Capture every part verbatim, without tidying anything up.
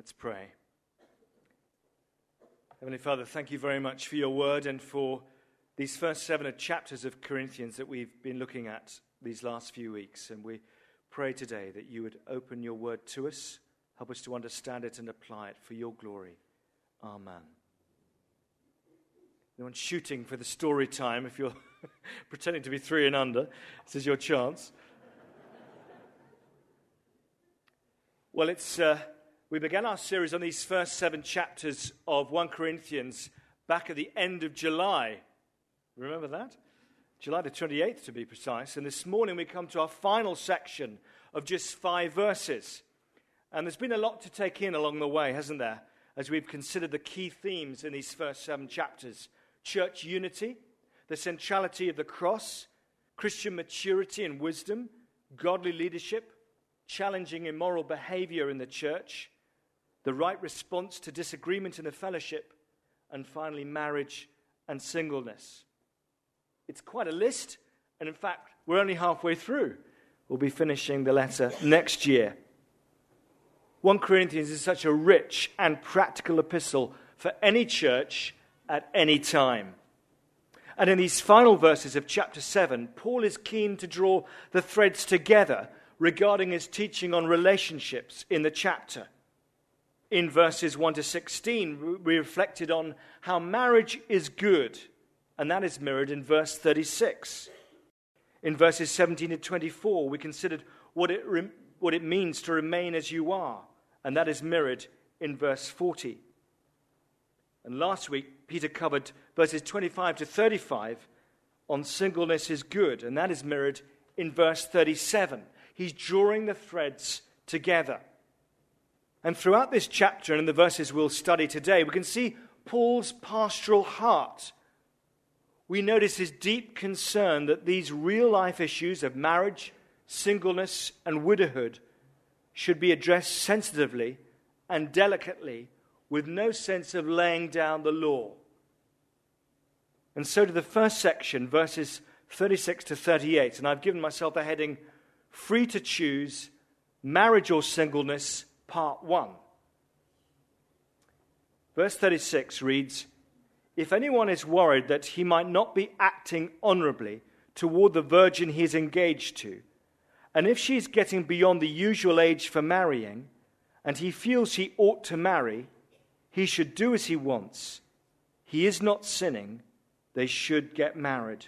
Let's pray. Heavenly Father, thank you very much for your word and for these first seven chapters of Corinthians that we've been looking at these last few weeks. And we pray today that you would open your word to us, help us to understand it and apply it for your glory. Amen. Anyone shooting for the story time, if you're pretending to be three and under, this is your chance. Well, it's... Uh, We began our series on these first seven chapters of First Corinthians back at the end of July. Remember that? July the twenty-eighth, to be precise. And this morning we come to our final section of just five verses. And there's been a lot to take in along the way, hasn't there? As we've considered the key themes in these first seven chapters. Church unity, the centrality of the cross, Christian maturity and wisdom, godly leadership, challenging immoral behavior in the church, the right response to disagreement in the fellowship, and finally marriage and singleness. It's quite a list, and in fact, we're only halfway through. We'll be finishing the letter next year. First Corinthians is such a rich and practical epistle for any church at any time. And in these final verses of chapter seven, Paul is keen to draw the threads together regarding his teaching on relationships in the chapter. In verses one to sixteen, we reflected on how marriage is good, and that is mirrored in verse thirty-six. In verses seventeen to twenty-four, we considered what it, re- what it means to remain as you are, and that is mirrored in verse forty. And last week, Peter covered verses twenty-five to thirty-five on singleness is good, and that is mirrored in verse thirty-seven. He's drawing the threads together. And throughout this chapter and in the verses we'll study today, we can see Paul's pastoral heart. We notice his deep concern that these real-life issues of marriage, singleness, and widowhood should be addressed sensitively and delicately with no sense of laying down the law. And so to the first section, verses thirty-six to thirty-eight, and I've given myself the heading, Free to Choose, Marriage or Singleness, Part one. Verse thirty-six reads, If anyone is worried that he might not be acting honorably toward the virgin he is engaged to, and if she is getting beyond the usual age for marrying, and he feels he ought to marry, he should do as he wants. He is not sinning. They should get married.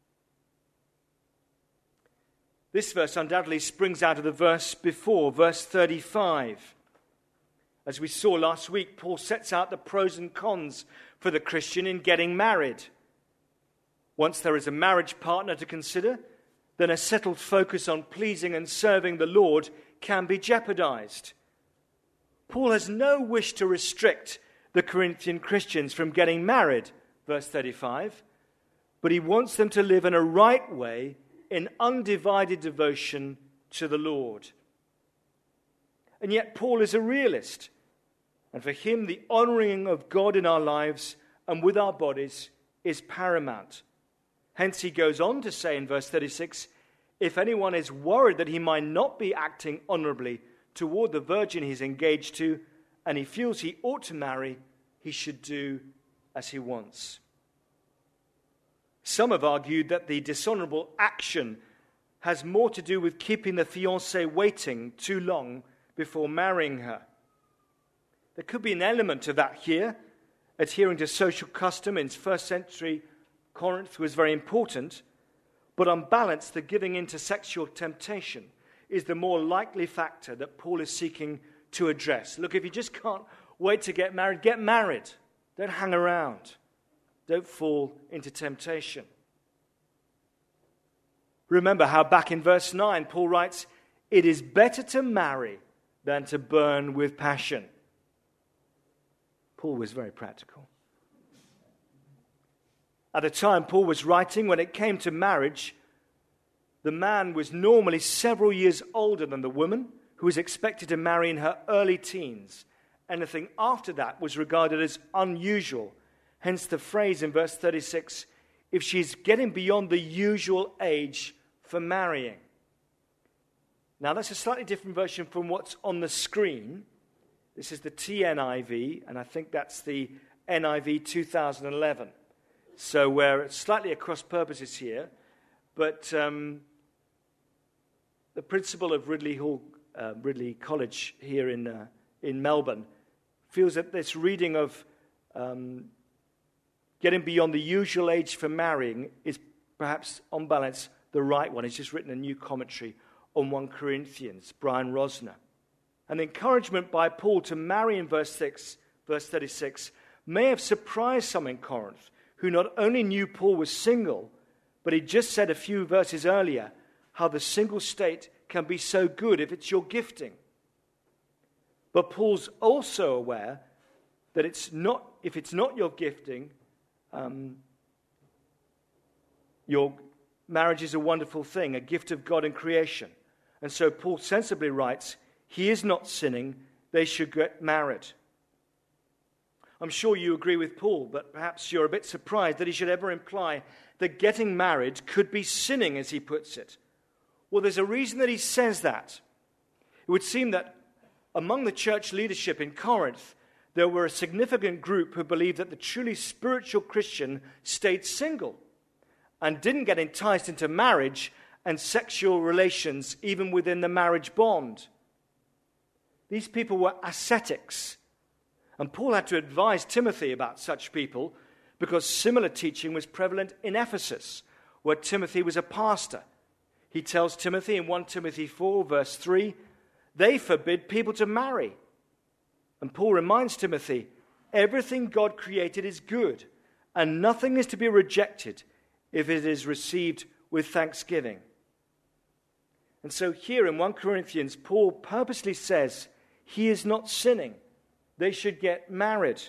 This verse undoubtedly springs out of the verse before, verse thirty-five. As we saw last week, Paul sets out the pros and cons for the Christian in getting married. Once there is a marriage partner to consider, then a settled focus on pleasing and serving the Lord can be jeopardized. Paul has no wish to restrict the Corinthian Christians from getting married, verse thirty-five, but he wants them to live in a right way in undivided devotion to the Lord. And yet Paul is a realist, and for him the honoring of God in our lives and with our bodies is paramount. Hence he goes on to say in verse thirty-six, if anyone is worried that he might not be acting honorably toward the virgin he's engaged to, and he feels he ought to marry, he should do as he wants. Some have argued that the dishonorable action has more to do with keeping the fiancée waiting too long before marrying her. There could be an element of that here. Adhering to social custom in first century Corinth was very important, but on balance, the giving in to sexual temptation is the more likely factor that Paul is seeking to address. Look, if you just can't wait to get married, get married. Don't hang around. Don't fall into temptation. Remember how back in verse nine, Paul writes, it is better to marry than to burn with passion. Paul was very practical. At the time Paul was writing, when it came to marriage, the man was normally several years older than the woman, who was expected to marry in her early teens. Anything after that was regarded as unusual. Hence the phrase in verse thirty-six, if she's getting beyond the usual age for marrying. Now that's a slightly different version from what's on the screen. This is the T N I V, and I think that's the N I V two thousand eleven. So we're slightly at cross purposes here, but um, the principal of Ridley Hall, uh, Ridley College here in uh, in Melbourne feels that this reading of um, getting beyond the usual age for marrying is perhaps, on balance, the right one. He's just written a new commentary on First Corinthians, Brian Rosner. And the encouragement by Paul to marry in verse six, verse thirty-six, may have surprised some in Corinth, who not only knew Paul was single, but he just said a few verses earlier how the single state can be so good if it's your gifting. But Paul's also aware that it's not, if it's not your gifting, um, your marriage is a wonderful thing, a gift of God in creation. And so Paul sensibly writes, he is not sinning, they should get married. I'm sure you agree with Paul, but perhaps you're a bit surprised that he should ever imply that getting married could be sinning, as he puts it. Well, there's a reason that he says that. It would seem that among the church leadership in Corinth, there were a significant group who believed that the truly spiritual Christian stayed single and didn't get enticed into marriage and sexual relations even within the marriage bond. These people were ascetics. And Paul had to advise Timothy about such people because similar teaching was prevalent in Ephesus, where Timothy was a pastor. He tells Timothy in First Timothy four, verse three, they forbid people to marry. And Paul reminds Timothy, everything God created is good, and nothing is to be rejected if it is received with thanksgiving. And so here in First Corinthians, Paul purposely says he is not sinning. They should get married.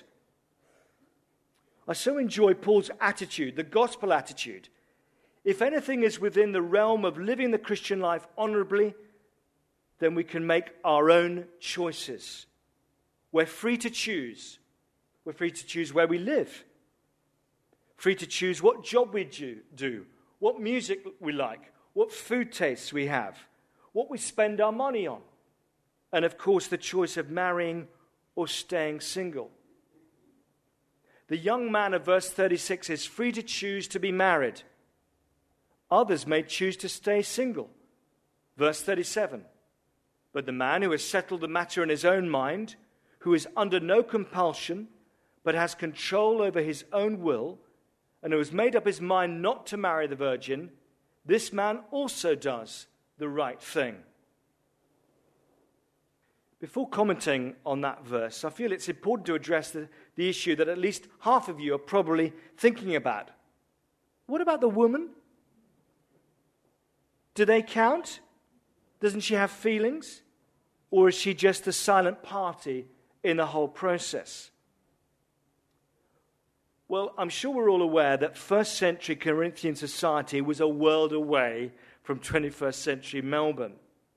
I so enjoy Paul's attitude, the gospel attitude. If anything is within the realm of living the Christian life honorably, then we can make our own choices. We're free to choose. We're free to choose where we live. Free to choose what job we do, what music we like, what food tastes we have, what we spend our money on. And of course, the choice of marrying or staying single. The young man of verse thirty-six is free to choose to be married. Others may choose to stay single. Verse thirty-seven. But the man who has settled the matter in his own mind, who is under no compulsion, but has control over his own will, and who has made up his mind not to marry the virgin, this man also does the right thing. Before commenting on that verse, I feel it's important to address the, the issue that at least half of you are probably thinking about. What about the woman? Do they count? Doesn't she have feelings? Or is she just the silent party in the whole process? Well, I'm sure we're all aware that first century Corinthian society was a world away from twenty-first century Melbourne.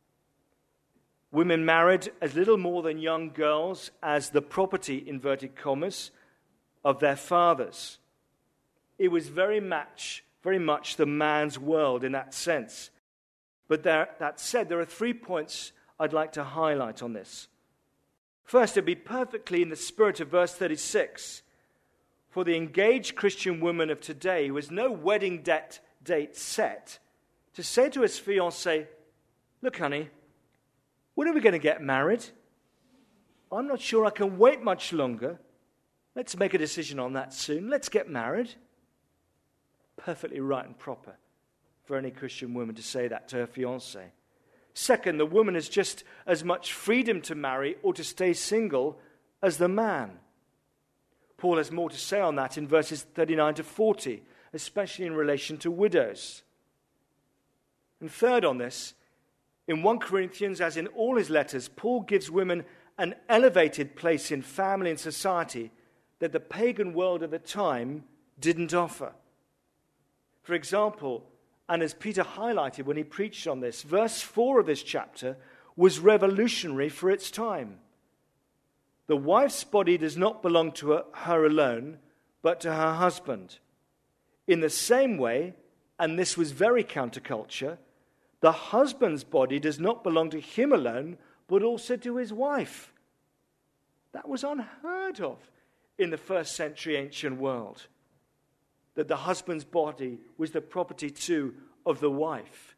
Women married as little more than young girls as the property, inverted commas, of their fathers. It was very much, very much the man's world in that sense. But there, that said, there are three points I'd like to highlight on this. First, it'd be perfectly in the spirit of verse thirty-six for the engaged Christian woman of today who has no wedding date, date set to say to his fiancée, look, honey, when are we going to get married? I'm not sure I can wait much longer. Let's make a decision on that soon. Let's get married. Perfectly right and proper for any Christian woman to say that to her fiancé. Second, the woman has just as much freedom to marry or to stay single as the man. Paul has more to say on that in verses thirty-nine to forty, especially in relation to widows. And third on this, in First Corinthians, as in all his letters, Paul gives women an elevated place in family and society that the pagan world of the time didn't offer. For example, and as Peter highlighted when he preached on this, verse four of this chapter was revolutionary for its time. The wife's body does not belong to her alone, but to her husband. In the same way, and this was very counterculture, the husband's body does not belong to him alone, but also to his wife. That was unheard of in the first century ancient world, that the husband's body was the property too of the wife.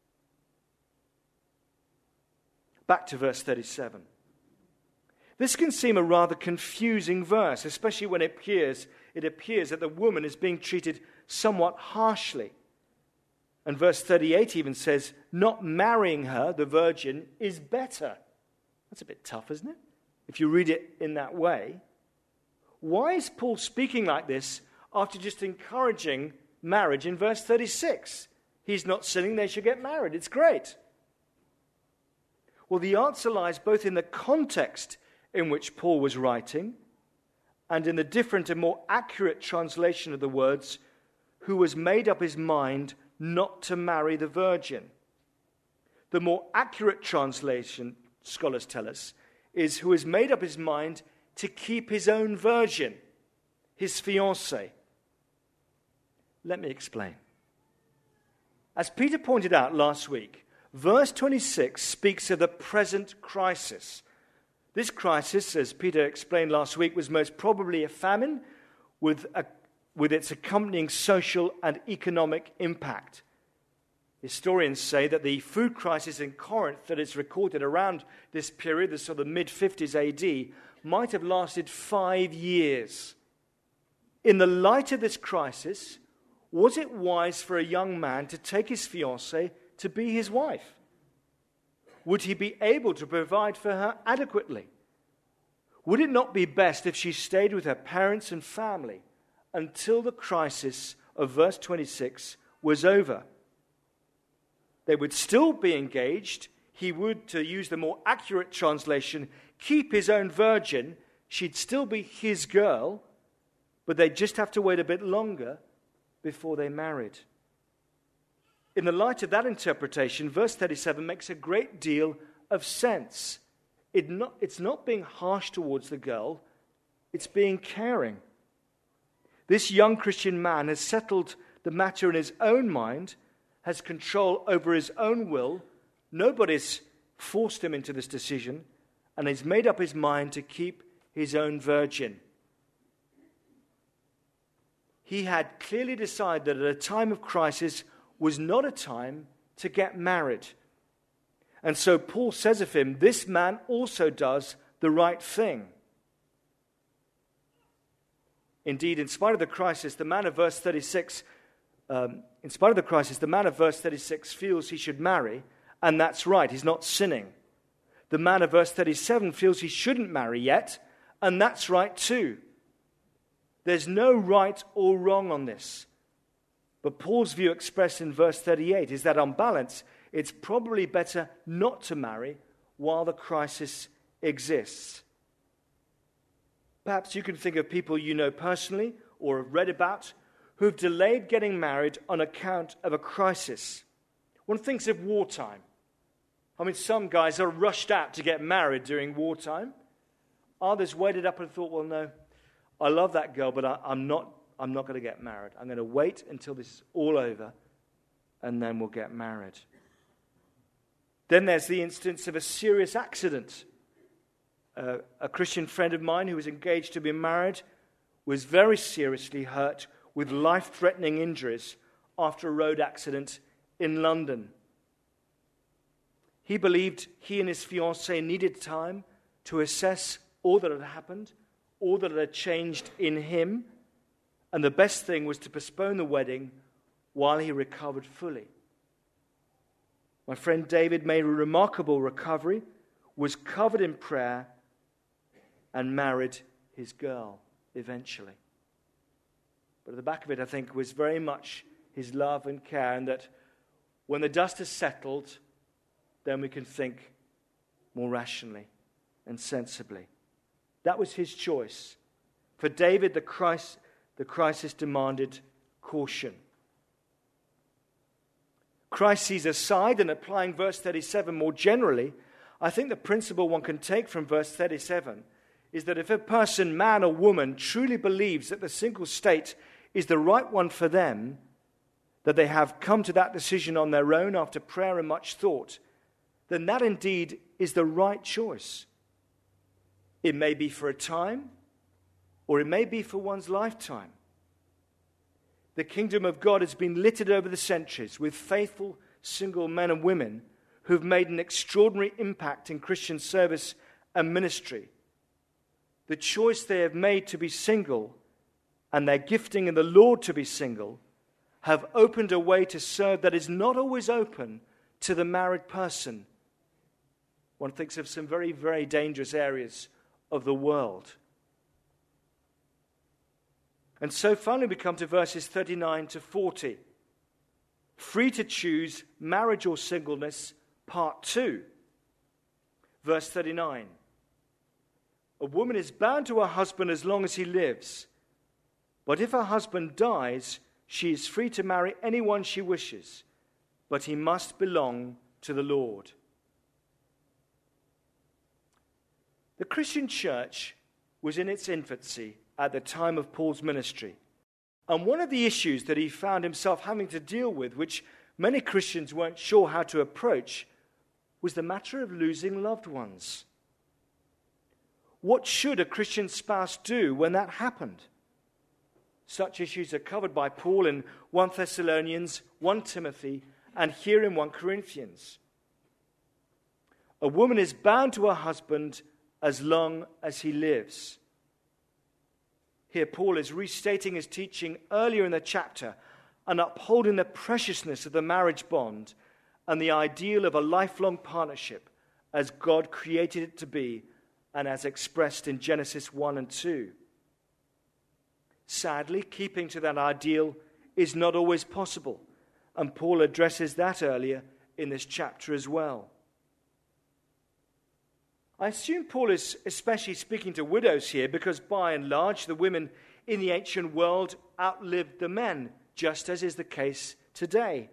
Back to verse thirty-seven. This can seem a rather confusing verse, especially when it appears, it appears that the woman is being treated somewhat harshly. And verse thirty-eight even says, not marrying her, the virgin, is better. That's a bit tough, isn't it? If you read it in that way. Why is Paul speaking like this after just encouraging marriage in verse thirty-six? He's not sinning, they should get married. It's great. Well, the answer lies both in the context in which Paul was writing and in the different and more accurate translation of the words, who has made up his mind not to marry the virgin. The more accurate translation, scholars tell us, is who has made up his mind to keep his own virgin, his fiancée. Let me explain. As Peter pointed out last week, verse twenty-six speaks of the present crisis. This crisis, as Peter explained last week, was most probably a famine with, a, with its accompanying social and economic impact. Historians say that the food crisis in Corinth that is recorded around this period, the sort of mid-fifties A D, might have lasted five years. In the light of this crisis, was it wise for a young man to take his fiancée to be his wife? Would he be able to provide for her adequately? Would it not be best if she stayed with her parents and family until the crisis of verse twenty-six was over? They would still be engaged. He would, to use the more accurate translation, keep his own virgin. She'd still be his girl, but they'd just have to wait a bit longer before they married. In the light of that interpretation, verse thirty-seven makes a great deal of sense. It not, it's not being harsh towards the girl, it's being caring. This young Christian man has settled the matter in his own mind, has control over his own will. Nobody's forced him into this decision, and he's made up his mind to keep his own virgin. He had clearly decided that at a time of crisis was not a time to get married. And so Paul says of him, this man also does the right thing. Indeed, in spite of the crisis, the man of verse thirty-six, um, in spite of the crisis, the man of verse thirty-six feels he should marry, and that's right, he's not sinning. The man of verse thirty-seven feels he shouldn't marry yet, and that's right too. There's no right or wrong on this. But Paul's view expressed in verse thirty-eight is that on balance, it's probably better not to marry while the crisis exists. Perhaps you can think of people you know personally or have read about who've delayed getting married on account of a crisis. One thinks of wartime. I mean, some guys are rushed out to get married during wartime. Others waited up and thought, well, no, I love that girl, but I, I'm not I'm not going to get married. I'm going to wait until this is all over, and then we'll get married. Then there's the instance of a serious accident. Uh, a Christian friend of mine who was engaged to be married was very seriously hurt with life-threatening injuries after a road accident in London. He believed he and his fiancée needed time to assess all that had happened, all that had changed in him, and the best thing was to postpone the wedding while he recovered fully. My friend David made a remarkable recovery, was covered in prayer, and married his girl eventually. But at the back of it, I think, was very much his love and care, and that when the dust has settled, then we can think more rationally and sensibly. That was his choice. For David, the crisis, the crisis demanded caution. Crises aside, and applying verse thirty-seven more generally, I think the principle one can take from verse thirty-seven is that if a person, man or woman, truly believes that the single state is the right one for them, that they have come to that decision on their own after prayer and much thought, then that indeed is the right choice. It may be for a time, or it may be for one's lifetime. The kingdom of God has been littered over the centuries with faithful single men and women who've made an extraordinary impact in Christian service and ministry. The choice they have made to be single and their gifting in the Lord to be single have opened a way to serve that is not always open to the married person. One thinks of some very, very dangerous areas of the world. And so finally we come to verses thirty-nine to forty. Free to choose marriage or singleness, part two. Verse thirty-nine. A woman is bound to her husband as long as he lives. But if her husband dies, she is free to marry anyone she wishes, but he must belong to the Lord. The Christian church was in its infancy at the time of Paul's ministry. And one of the issues that he found himself having to deal with, which many Christians weren't sure how to approach, was the matter of losing loved ones. What should a Christian spouse do when that happened? Such issues are covered by Paul in First Thessalonians, First Timothy, and here in First Corinthians. A woman is bound to her husband as long as he lives. Here Paul is restating his teaching earlier in the chapter and upholding the preciousness of the marriage bond and the ideal of a lifelong partnership as God created it to be and as expressed in Genesis one and two. Sadly, keeping to that ideal is not always possible, and Paul addresses that earlier in this chapter as well. I assume Paul is especially speaking to widows here because by and large the women in the ancient world outlived the men, just as is the case today.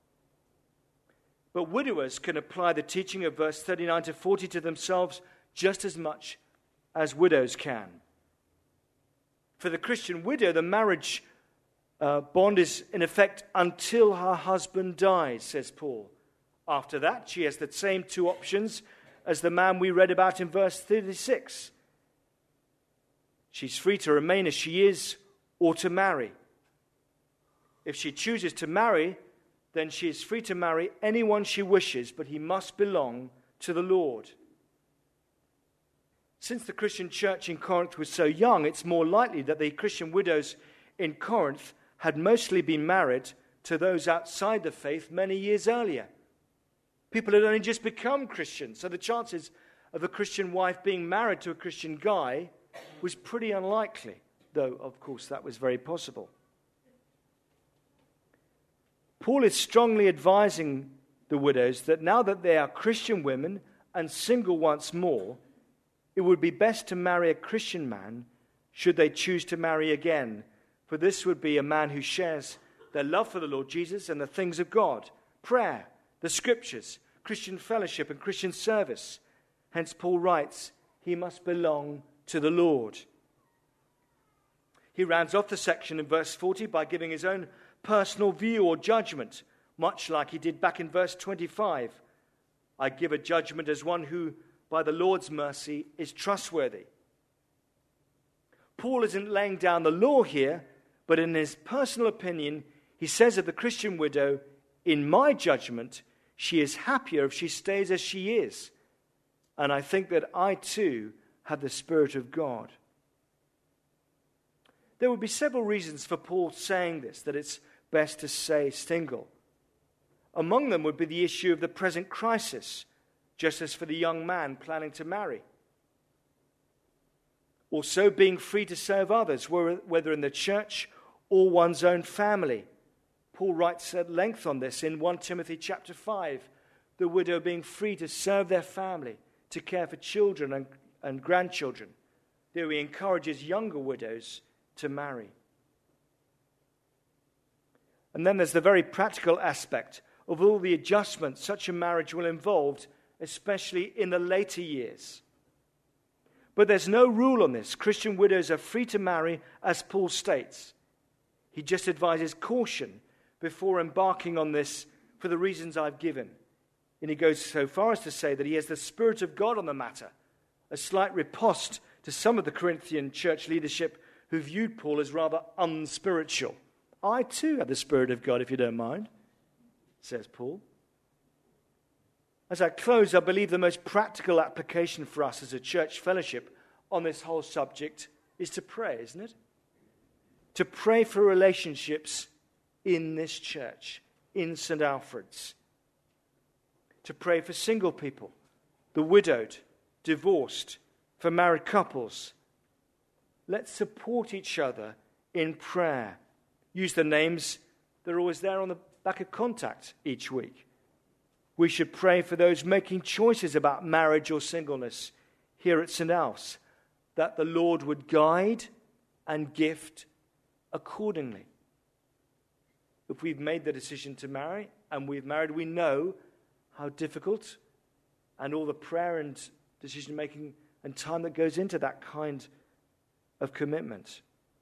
But widowers can apply the teaching of verse thirty-nine to forty to themselves just as much as widows can. For the Christian widow, the marriage uh, bond is in effect until her husband dies, says Paul. After that, she has the same two options as the man we read about in verse thirty-six. She's free to remain as she is or to marry. If she chooses to marry, then she is free to marry anyone she wishes, but he must belong to the Lord. Since the Christian church in Corinth was so young, it's more likely that the Christian widows in Corinth had mostly been married to those outside the faith many years earlier. People had only just become Christians, so the chances of a Christian wife being married to a Christian guy was pretty unlikely, though, of course, that was very possible. Paul is strongly advising the widows that now that they are Christian women and single once more, it would be best to marry a Christian man should they choose to marry again, for this would be a man who shares their love for the Lord Jesus and the things of God, prayer, the scriptures, Christian fellowship, and Christian service. Hence Paul writes, he must belong to the Lord. He rounds off the section in verse forty by giving his own personal view or judgment, much like he did back in verse twenty-five. I give a judgment as one who, by the Lord's mercy, is trustworthy. Paul isn't laying down the law here, but in his personal opinion, he says of the Christian widow, in my judgment, she is happier if she stays as she is. And I think that I too have the Spirit of God. There would be several reasons for Paul saying this, that it's best to stay single. Among them would be the issue of the present crisis, just as for the young man planning to marry. Also, being free to serve others, whether in the church or one's own family. Paul writes at length on this in First Timothy chapter five, the widow being free to serve their family, to care for children and, and grandchildren, though he encourages younger widows to marry. And then there's the very practical aspect of all the adjustments such a marriage will involve, especially in the later years. But there's no rule on this. Christian widows are free to marry, as Paul states. He just advises caution before embarking on this for the reasons I've given. And he goes so far as to say that he has the Spirit of God on the matter, a slight riposte to some of the Corinthian church leadership who viewed Paul as rather unspiritual. I too have the Spirit of God, if you don't mind, says Paul. As I close, I believe the most practical application for us as a church fellowship on this whole subject is to pray, isn't it? To pray for relationships in this church, in Saint Alfred's. To pray for single people, the widowed, divorced, for married couples. Let's support each other in prayer. Use the names that are always there on the back of Contact each week. We should pray for those making choices about marriage or singleness here at Saint Alf's, that the Lord would guide and gift accordingly. If we've made the decision to marry and we've married, we know how difficult and all the prayer and decision-making and time that goes into that kind of commitment.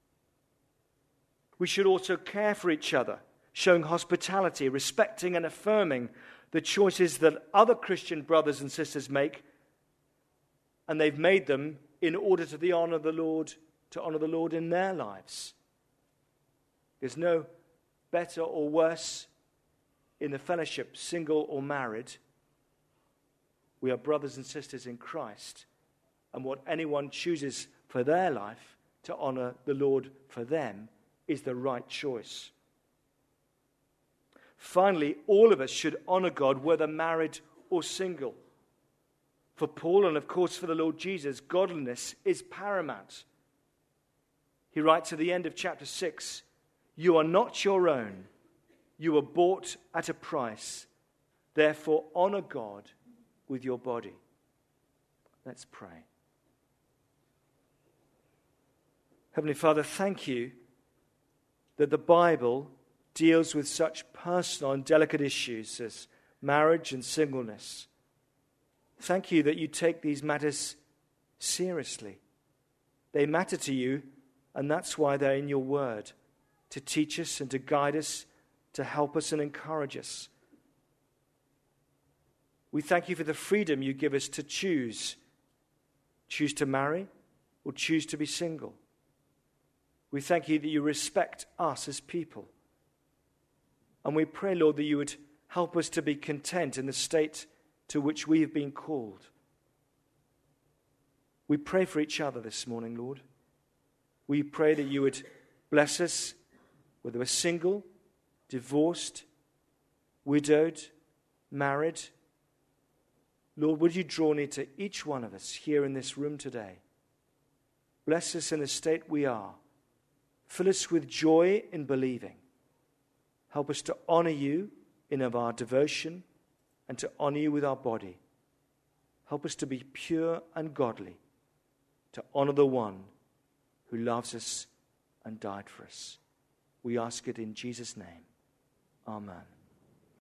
We should also care for each other, showing hospitality, respecting and affirming the choices that other Christian brothers and sisters make, and they've made them in order to the honor of the Lord, to honor the Lord in their lives. There's no better or worse in the fellowship, single or married. We are brothers and sisters in Christ, and what anyone chooses for their life to honor the Lord for them is the right choice. Finally, all of us should honor God, whether married or single. For Paul, and of course for the Lord Jesus, godliness is paramount. He writes at the end of chapter six, "You are not your own. You were bought at a price. Therefore, honor God with your body." Let's pray. Heavenly Father, thank you that the Bible deals with such personal and delicate issues as marriage and singleness. Thank you that you take these matters seriously. They matter to you, and that's why they're in your word, to teach us and to guide us, to help us and encourage us. We thank you for the freedom you give us to choose. Choose to marry or choose to be single. We thank you that you respect us as people. And we pray, Lord, that you would help us to be content in the state to which we have been called. We pray for each other this morning, Lord. We pray that you would bless us, whether we're single, divorced, widowed, married. Lord, would you draw near to each one of us here in this room today? Bless us in the state we are. Fill us with joy in believing. Help us to honor you in of our devotion and to honor you with our body. Help us to be pure and godly, to honor the one who loves us and died for us. We ask it in Jesus' name. Amen.